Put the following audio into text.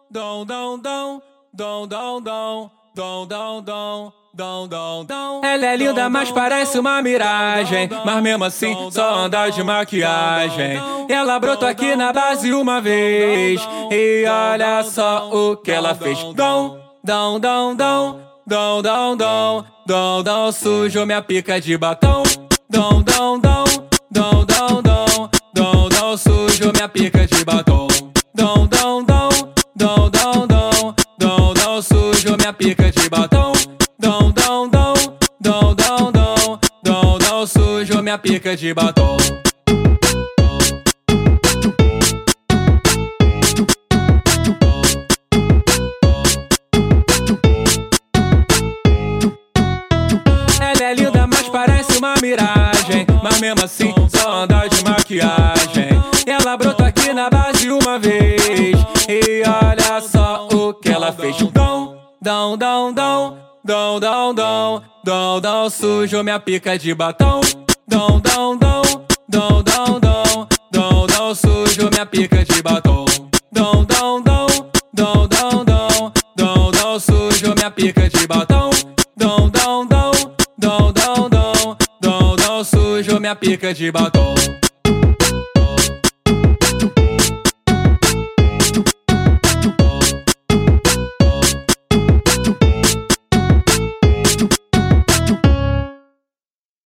dom, dom, dom, dom, dom, dom, dom, dom, dom. Ela é linda, mas parece uma miragem. Mas mesmo assim, só anda de maquiagem. Ela brotou aqui na base uma vez. E olha só o que ela fez. Dom, dom, dom, dom, dom, dom, dom, dom, dom, sujou minha pica de batom. Dom, dom, dom, dom, dom, dom, dom, dom, sujou minha pica de batom. Dom, dom, dom, dom, dom, dom, dom, dom, sujou minha pica de batom. Dom, dom, dom, dom, dom, dom, dom, dom, sujou minha pica de batom. Ela é linda, mas parece uma miragem. Mas mesmo assim, só anda de maquiagem. Ela brotou aqui na base uma vez. E olha só o que ela fez. Dom, dom, dom, dom, dom, dom, dom, dom, dom, sujou minha pica de batom. Dom, dom, dom, dom, dom, dom, dom, dom, sujou minha pica de batom. Dom, dom, dom, dom, dom, dom, dom, dom, sujou minha pica de batom. Dom, dom, dom, dom, dom, dom, dom, dom, sujou minha pica de batom.